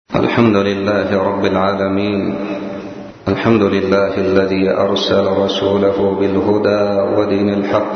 الحمد لله رب العالمين. الحمد لله الذي أرسل رسوله بالهدى ودين الحق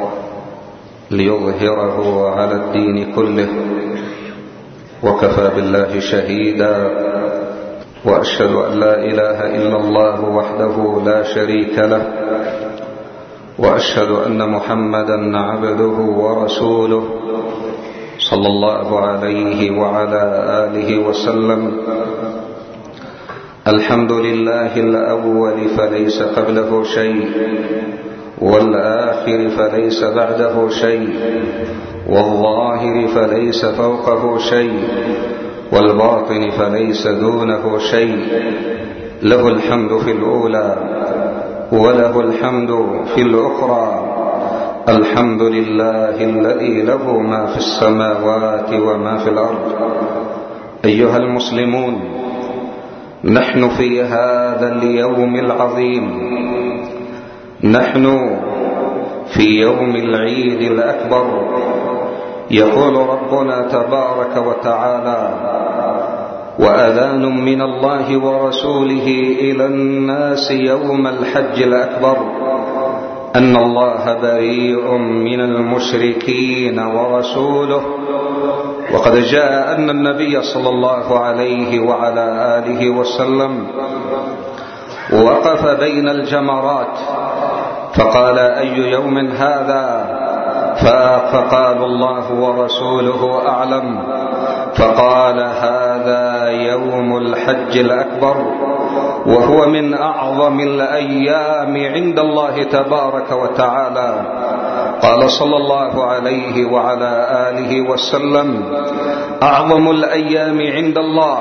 ليظهره على الدين كله، وكفى بالله شهيدا، وأشهد أن لا إله إلا الله وحده لا شريك له، وأشهد أن محمدا عبده ورسوله صلى الله عليه وعلى آله وسلم. الحمد لله الأول فليس قبله شيء، والآخر فليس بعده شيء، والظاهر فليس فوقه شيء، والباطن فليس دونه شيء. له الحمد في الأولى وله الحمد في الأخرى. الحمد لله الذي له ما في السماوات وما في الأرض. أيها المسلمون، نحن في هذا اليوم العظيم، نحن في يوم العيد الأكبر. يقول ربنا تبارك وتعالى: وأذان من الله ورسوله إلى الناس يوم الحج الأكبر أن الله بريء من المشركين ورسوله. وقد جاء أن النبي صلى الله عليه وعلى آله وسلم وقف بين الجمرات فقال: أي يوم هذا؟ فقال: الله ورسوله أعلم. فقال: هذا يوم الحج الأكبر، وهو من أعظم الأيام عند الله تبارك وتعالى. قال صلى الله عليه وعلى آله وسلم: أعظم الأيام عند الله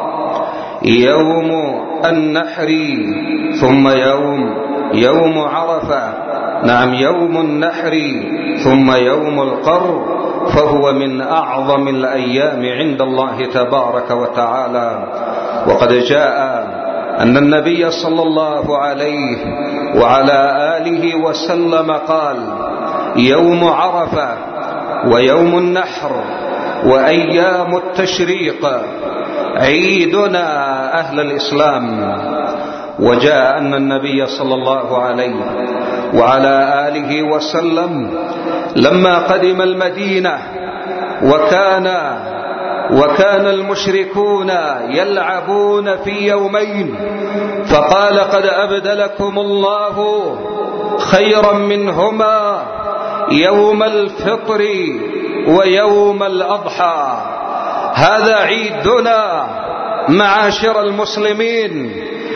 يوم النحر، ثم يوم عرفة. نعم، يوم النحر ثم يوم القر، فهو من أعظم الأيام عند الله تبارك وتعالى. وقد جاء أن النبي صلى الله عليه وعلى آله وسلم قال: يوم عرفة ويوم النحر وأيام التشريق عيدنا أهل الإسلام. وجاء أن النبي صلى الله عليه وعلى آله وسلم لما قدم المدينة وكان المشركون يلعبون في يومين، فقال: قد أبدلكم الله خيرا منهما يوم الفطر ويوم الأضحى. هذا عيدنا معاشر المسلمين،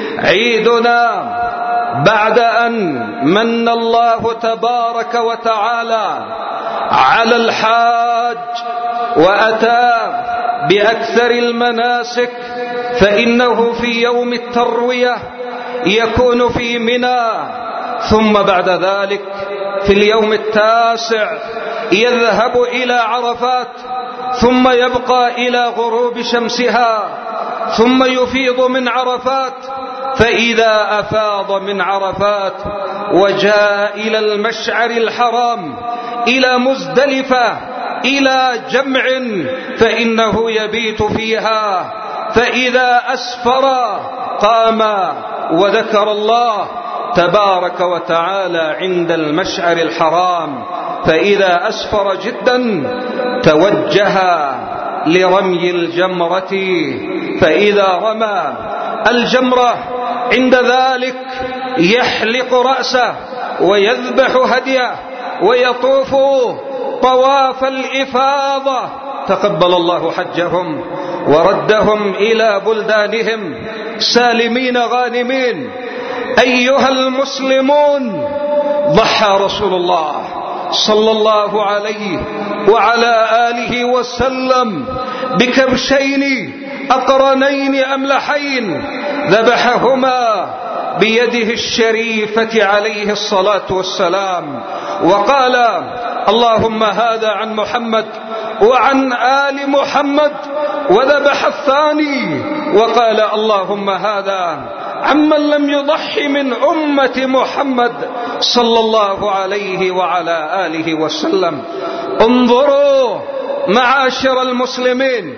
عيدنا بعد أن من الله تبارك وتعالى على الحاج وأتى بأكثر المناسك، فإنه في يوم التروية يكون في منى، ثم بعد ذلك في اليوم التاسع يذهب إلى عرفات، ثم يبقى إلى غروب شمسها، ثم يفيض من عرفات. فإذا أفاض من عرفات وجاء إلى المشعر الحرام إلى مزدلفة إلى جمع، فإنه يبيت فيها. فإذا أسفر قام وذكر الله تبارك وتعالى عند المشعر الحرام. فإذا أسفر جدا توجه لرمي الجمرة، فإذا رمى الجمرة عند ذلك يحلق رأسه ويذبح هديه ويطوف طواف الإفاضة. تقبل الله حجهم وردهم إلى بلدانهم سالمين غانمين. أيها المسلمون، ضحى رسول الله صلى الله عليه وعلى آله وسلم بكبشين أقرنين أملحين، ذبحهما بيده الشريفة عليه الصلاة والسلام، وقال: اللهم هذا عن محمد وعن آل محمد. وذبح الثاني وقال: اللهم هذا عمن لم يضحي من أمة محمد صلى الله عليه وعلى آله وسلم. انظروا معاشر المسلمين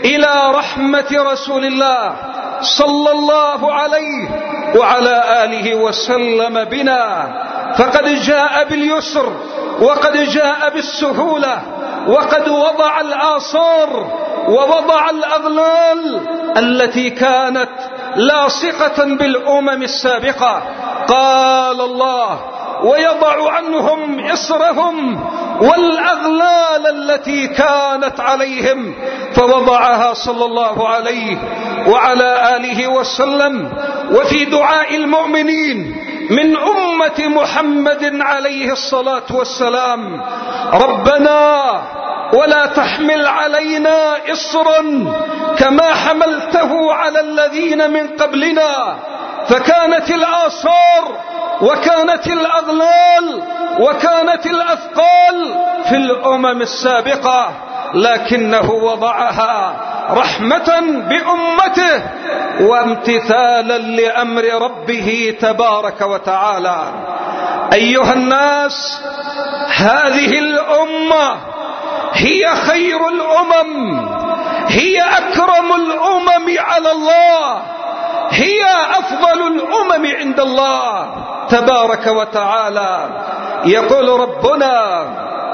إلى رحمة رسول الله صلى الله عليه وعلى آله وسلم بنا، فقد جاء باليسر وقد جاء بالسهولة، وقد وضع الآثار ووضع الأغلال التي كانت لاصقة بالأمم السابقة. قال الله: ويضع عنهم إصرهم والأغلال التي كانت عليهم، فوضعها صلى الله عليه وعلى آله وسلم. وفي دعاء المؤمنين من أمة محمد عليه الصلاة والسلام: ربنا ولا تحمل علينا إصرا كما حملته على الذين من قبلنا. فكانت الآثار وكانت الأغلال وكانت الأثقال في الأمم السابقة، لكنه وضعها رحمة بأمته وامتثالا لأمر ربه تبارك وتعالى. أيها الناس، هذه الأمة هي خير الأمم، هي أكرم الأمم على الله، هي أفضل الأمم عند الله تبارك وتعالى. يقول ربنا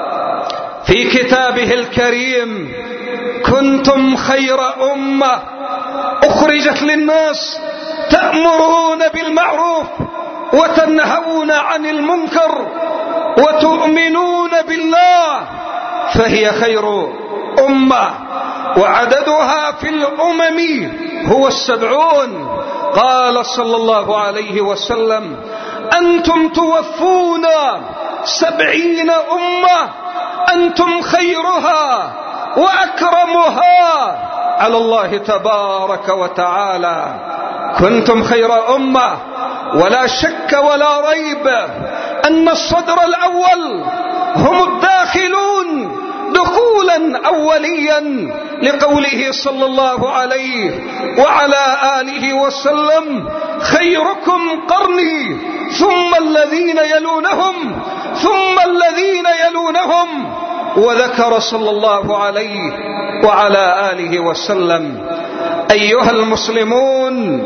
في كتابه الكريم: كنتم خير أمة أخرجت للناس تأمرون بالمعروف وتنهون عن المنكر وتؤمنون بالله، فهي خير أمة، وعددها في الأمم هو 70. قال صلى الله عليه وسلم: أنتم توفون 70 أمة، أنتم خيرها وأكرمها على الله تبارك وتعالى. كنتم خير أمة، ولا شك ولا ريب أن الصدر الأول هم الداخلون دخولا أوليا، لقوله صلى الله عليه وعلى آله وسلم: خيركم قرني ثم الذين يلونهم ثم الذين يلونهم. وذكر صلى الله عليه وعلى آله وسلم. أيها المسلمون،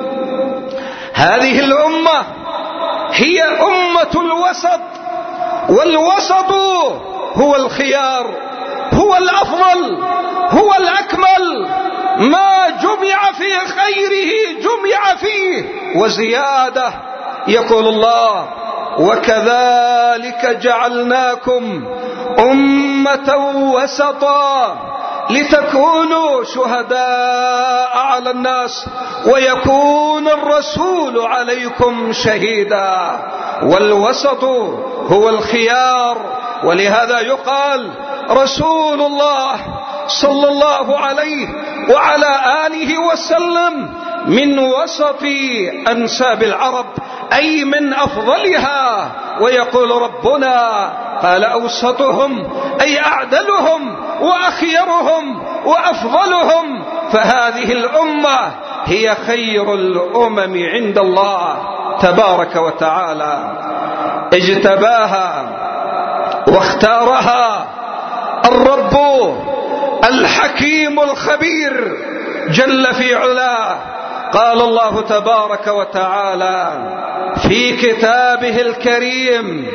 هذه الأمة هي أمة الوسط، والوسط هو الخيار، هو الأفضل، هو الأكمل. ما جمع في خيره جمع فيه وزيادة. يقول الله: وكذلك جعلناكم أمة وسطا لتكونوا شهداء على الناس ويكون الرسول عليكم شهيدا. والوسط هو الخيار، ولهذا يقال رسول الله صلى الله عليه وعلى آله وسلم من وسط أنساب العرب، أي من أفضلها. ويقول ربنا: قال أوسطهم، أي أعدلهم وأخيرهم وأفضلهم. فهذه الأمة هي خير الأمم عند الله تبارك وتعالى. اجتباها واختارها الرب الحكيم الخبير جل في علاه. قال الله تبارك وتعالى في كتابه الكريم: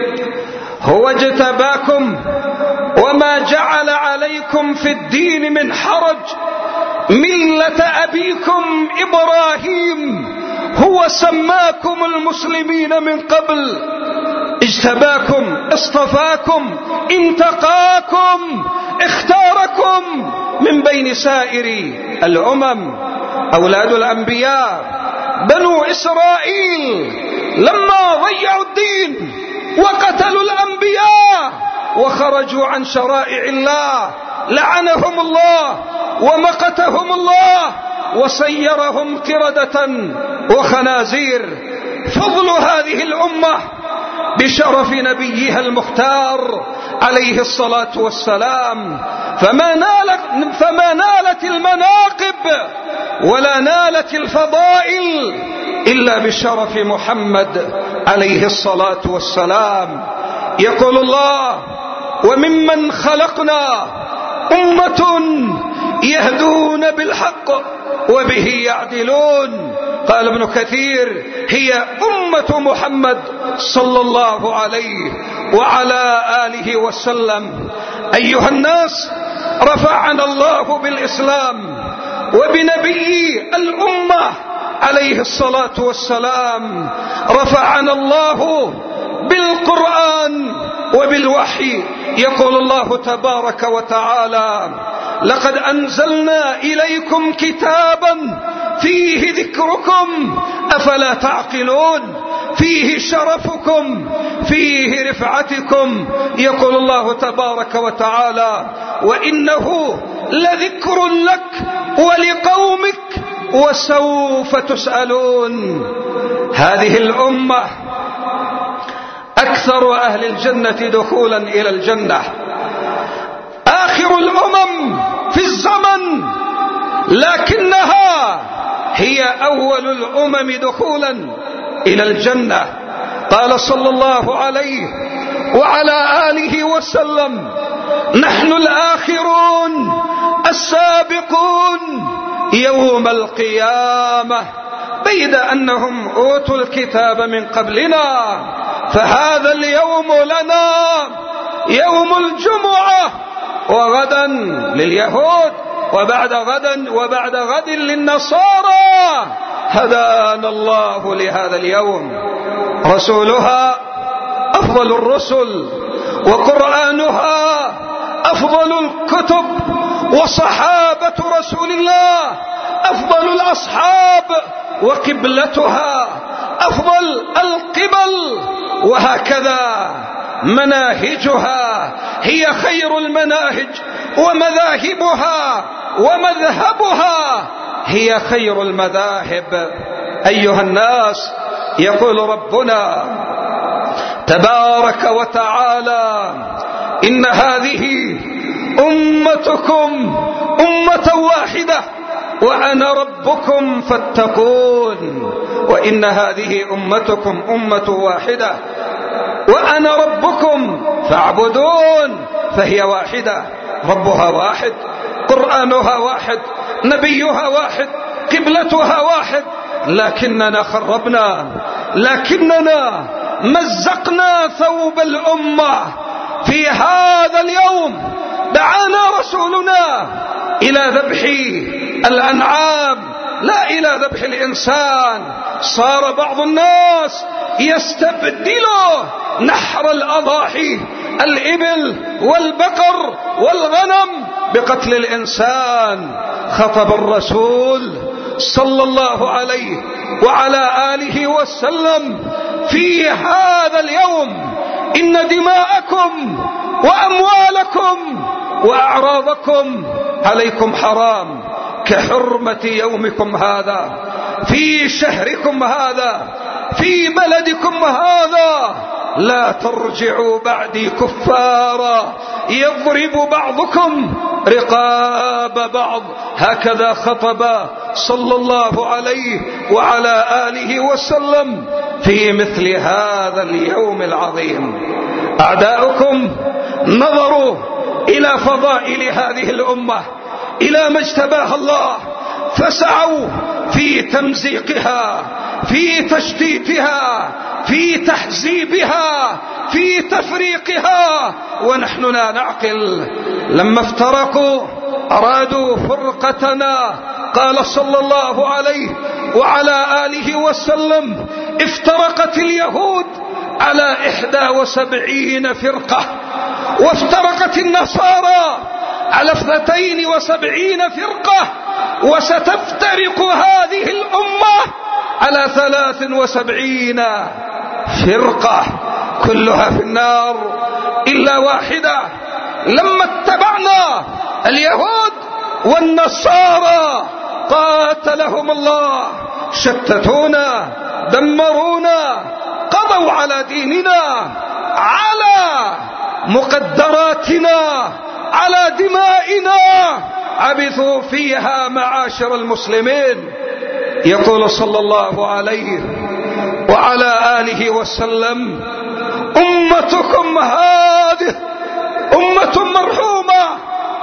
هو اجتباكم وما جعل عليكم في الدين من حرج ملة أبيكم إبراهيم هو سماكم المسلمين من قبل. اجتباكم، اصطفاكم، انتقاكم، اختاركم من بين سائر الأمم. أولاد الأنبياء بنو إسرائيل لما ضيعوا الدين وقتلوا الأنبياء وخرجوا عن شرائع الله لعنهم الله ومقتهم الله وصيرهم قردة وخنازير. فضل هذه الأمة بشرف نبيها المختار عليه الصلاة والسلام، فما نالت المناقب ولا نالت الفضائل إلا بشرف محمد عليه الصلاة والسلام. يقول الله: وممن خلقنا أمة يهدون بالحق وبه يعدلون. قال ابن كثير: هي أمة محمد صلى الله عليه وعلى آله وسلم. أيها الناس، رفعنا الله بالإسلام وبنبي الأمة عليه الصلاة والسلام، رفعنا الله بالقرآن وبالوحي. يقول الله تبارك وتعالى: لقد أنزلنا إليكم كتابا فيه ذكركم أفلا تعقلون، فيه شرفكم، فيه رفعتكم. يقول الله تبارك وتعالى: وإنه لذكر لك ولقومك وسوف تسألون. هذه الأمة أكثر أهل الجنة دخولا إلى الجنة، آخر الأمم في الزمن، لكنها هي أول الأمم دخولا إلى الجنة. قال صلى الله عليه وعلى آله وسلم: نحن الآخرون السابقون يوم القيامة، بيد أنهم أوتوا الكتاب من قبلنا، فهذا اليوم لنا يوم الجمعة، وغدا لليهود، وبعد غد للنصارى. هدانا الله لهذا اليوم. رسولها أفضل الرسل، وقرآنها أفضل الكتب، وصحابة رسول الله أفضل الأصحاب، وقبلتها أفضل القبل، وهكذا مناهجها هي خير المناهج، ومذاهبها ومذهبها هي خير المذاهب. أيها الناس، يقول ربنا تبارك وتعالى: إن هذه أمتكم أمة واحدة وأنا ربكم فاتقون. وإن هذه أمتكم أمة واحدة وأنا ربكم فاعبدون. فهي واحدة، ربها واحد، قرآنها واحد، نبيها واحد، قبلتها واحد، لكننا خربنا، لكننا مزقنا ثوب الأمة. في هذا اليوم دعانا رسولنا إلى ذبح الأنعام لا إلى ذبح الإنسان. صار بعض الناس يستبدل نحر الأضاحي، الإبل والبقر والغنم، بقتل الإنسان. خطب الرسول صلى الله عليه وعلى آله وسلم في هذا اليوم: إن دماءكم وأموالكم وأعراضكم عليكم حرام كحرمة يومكم هذا، في شهركم هذا، في بلدكم هذا. لا ترجعوا بعدي كفارا يضرب بعضكم رقاب بعض. هكذا خطب صلى الله عليه وعلى آله وسلم في مثل هذا اليوم العظيم. أعداؤكم نظروا إلى فضائل هذه الأمة، إلى ما اجتباها الله، فسعوا في تمزيقها، في تشتيتها، في تحزيبها، في تفريقها، ونحن لا نعقل. لما افترقوا أرادوا فرقتنا. قال صلى الله عليه وعلى آله وسلم: افترقت اليهود على 71 فرقة، وافترقت النصارى على 72 فرقة، وستفترق هذه الأمة على 73 فرقة، كلها في النار إلا واحدة. لما اتبعنا اليهود والنصارى قاتلهم الله، شتتونا، دمرونا، قضوا على ديننا، على مقدراتنا، على دمائنا، عبثوا فيها معاشر المسلمين. يقول صلى الله عليه وعلى آله وسلم: أمتكم هذه أمة مرحومة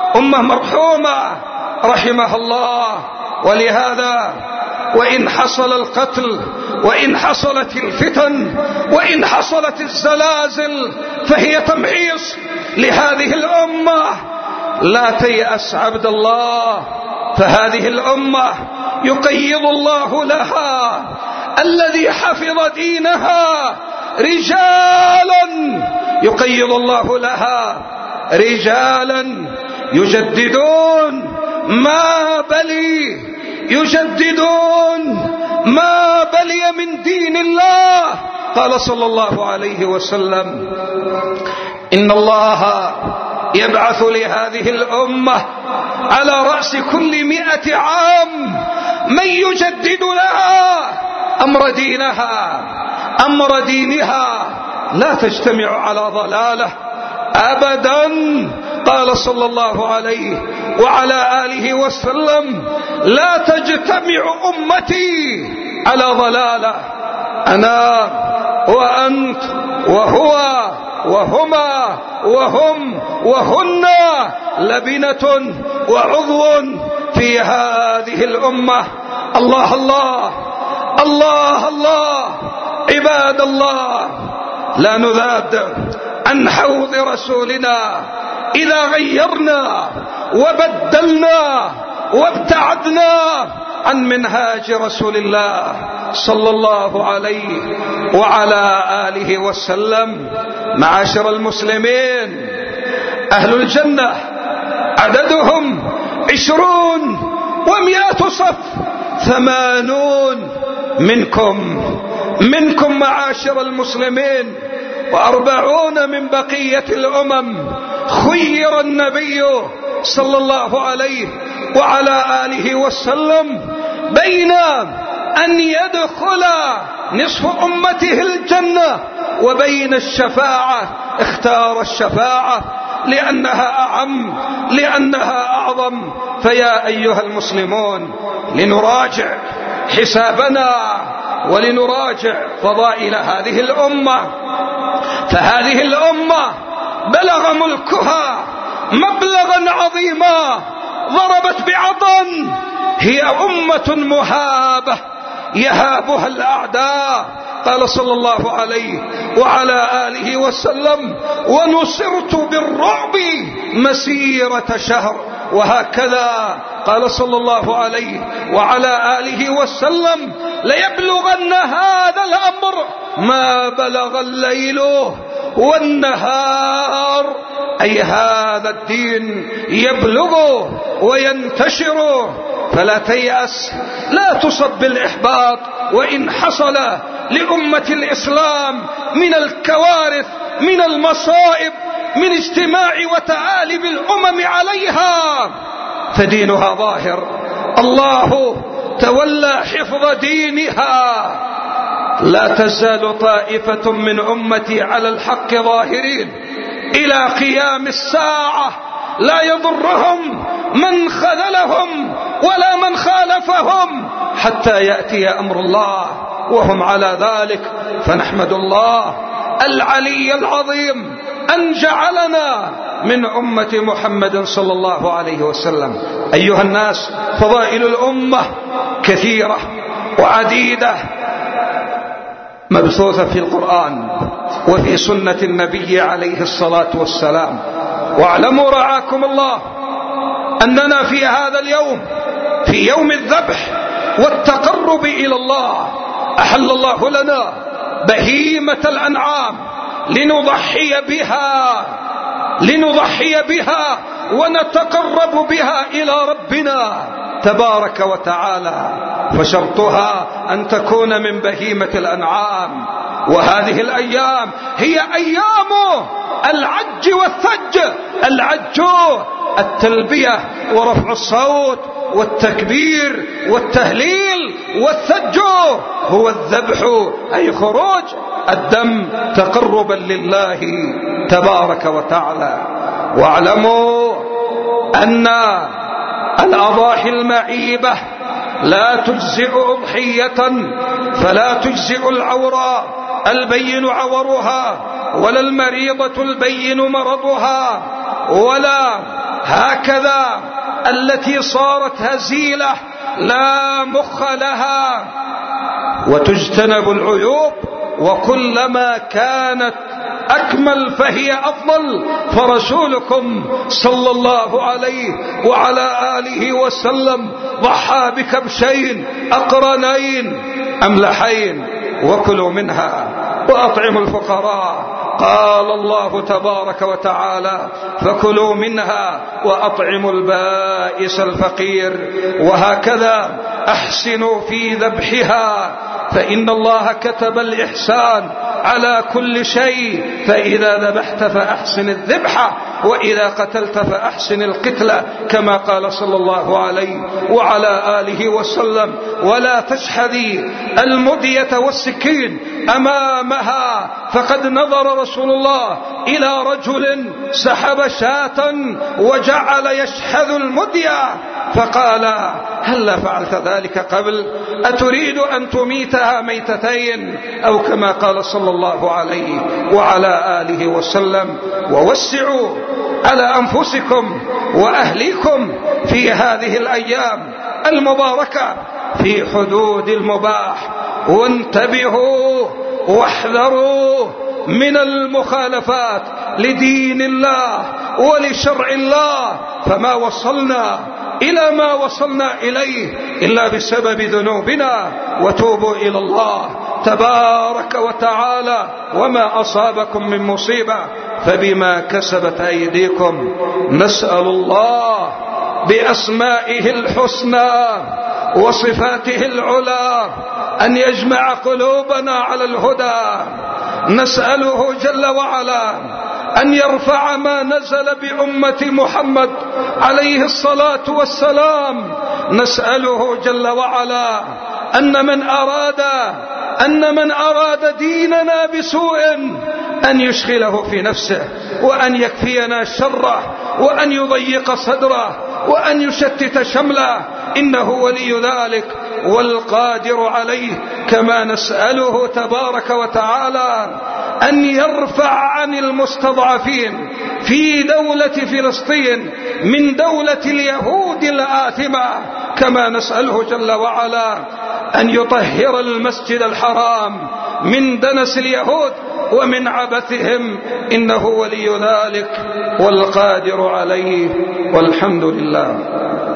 أمة مرحومة رحمها الله. ولهذا وإن حصل القتل، وإن حصلت الفتن، وإن حصلت الزلازل، فهي تمحيص لهذه الأمة. لا تيأس عبد الله، فهذه الأمة يقيض الله لها الذي حفظ دينها رجالا، يقيض الله لها رجالا يجددون ما بلي، يجددون ما بلي من دين الله. قال صلى الله عليه وسلم: إن الله يبعث لهذه الأمة على رأس كل 100 عام من يجدد لها أمر دينها، أمر دينها. لا تجتمع على ضلالة أبدا. قال صلى الله عليه وعلى آله وسلم: لا تجتمع أمتي على ضلالة. أنا وأنت وهو وهما وهم وهن لبنة وعضو في هذه الأمة. الله الله الله الله. عباد الله، لا نذاد عن حوض رسولنا إذا غيرنا وبدلنا وابتعدنا عن منهاج رسول الله صلى الله عليه وعلى آله وسلم. معاشر المسلمين، أهل الجنة عددهم 20 و100 صف، 80 منكم معاشر المسلمين، و40 من بقية الأمم. خير النبي صلى الله عليه وعلى آله وسلم بين أن يدخل نصف أمته الجنة وبين الشفاعة. اختار الشفاعة لأنها أعم، لأنها أعظم. فيا أيها المسلمون، لنراجع حسابنا ولنراجع فضائل هذه الأمة. فهذه الأمة بلغ ملكها مبلغا عظيما، ضربت بعطن. هي أمة مهابة يهابها الأعداء. قال صلى الله عليه وعلى آله وسلم: ونصرت بالرعب مسيرة شهر. وهكذا قال صلى الله عليه وعلى آله وسلم: ليبلغن هذا الأمر ما بلغ الليل والنهار. أي هذا الدين يبلغ وينتشر. فلا تيأس، لا تصب بالإحباط وإن حصل لأمة الإسلام من الكوارث، من المصائب، من اجتماع وتآلب الأمم عليها، فدينها ظاهر. الله تولى حفظ دينها. لا تزال طائفة من أمتي على الحق ظاهرين إلى قيام الساعة، لا يضرهم من خذلهم ولا من خالفهم حتى يأتي أمر الله وهم على ذلك. فنحمد الله العلي العظيم أن جعلنا من أمة محمد صلى الله عليه وسلم. أيها الناس، فضائل الأمة كثيرة وعديدة مبثوثة في القرآن وفي سنة النبي عليه الصلاة والسلام. واعلموا رعاكم الله أننا في هذا اليوم، في يوم الذبح والتقرب إلى الله، أحل الله لنا بهيمة الأنعام لنضحي بها ونتقرب بها إلى ربنا تبارك وتعالى. فشرطها أن تكون من بهيمة الأنعام. وهذه الأيام هي أيام العج والثج. العج التلبية ورفع الصوت والتكبير والتهليل، والثج هو الذبح أي خروج الدم تقربا لله تبارك وتعالى. واعلموا أن الأضاحي المعيبة لا تجزئ أضحية، فلا تجزئ العورى البين عورها، ولا المريضة البين مرضها، ولا هكذا التي صارت هزيلة لا مخ لها، وتجتنب العيوب، وكلما كانت أكمل فهي أفضل. فرسولكم صلى الله عليه وعلى آله وسلم ضحى بكبشين أقرنين أملحين، وكلوا منها وأطعموا الفقراء. قال الله تبارك وتعالى: فكلوا منها وأطعموا البائس الفقير. وهكذا أحسنوا في ذبحها، فإن الله كتب الإحسان على كل شيء. فإذا ذبحت فأحسن الذبحة، وإذا قتلت فأحسن القتلة، كما قال صلى الله عليه وعلى آله وسلم. ولا تشحذي المدية والسكين أمامها، فقد نظر رسول الله إلى رجل سحب شاة وجعل يشحذ المدية، فقال: هل فعلت ذلك قبل؟ أتريد أن تميتها ميتتين؟ أو كما قال صلى الله عليه وعلى آله وسلم. ووسعوا على أنفسكم وأهليكم في هذه الأيام المباركة في حدود المباح، وانتبهوا واحذروا من المخالفات لدين الله ولشرع الله. فما وصلنا إلى ما وصلنا إليه إلا بسبب ذنوبنا، وتوبوا إلى الله تبارك وتعالى. وما أصابكم من مصيبة فبما كسبت أيديكم. نسأل الله بأسمائه الحسنى وصفاته العلى أن يجمع قلوبنا على الهدى. نسأله جل وعلا أن يرفع ما نزل بأمة محمد عليه الصلاة والسلام. نسأله جل وعلا أن من أراد ديننا بسوء أن يشغله في نفسه، وأن يكفينا شره، وأن يضيق صدره، وأن يشتت شمله، إنه ولي ذلك والقادر عليه. كما نسأله تبارك وتعالى أن يرفع عن المستضعفين في دولة فلسطين من دولة اليهود الآثمة. كما نسأله جل وعلا أن يطهر المسجد الحرام من دنس اليهود ومن عبثهم، إنه ولي ذلك والقادر عليه، والحمد لله.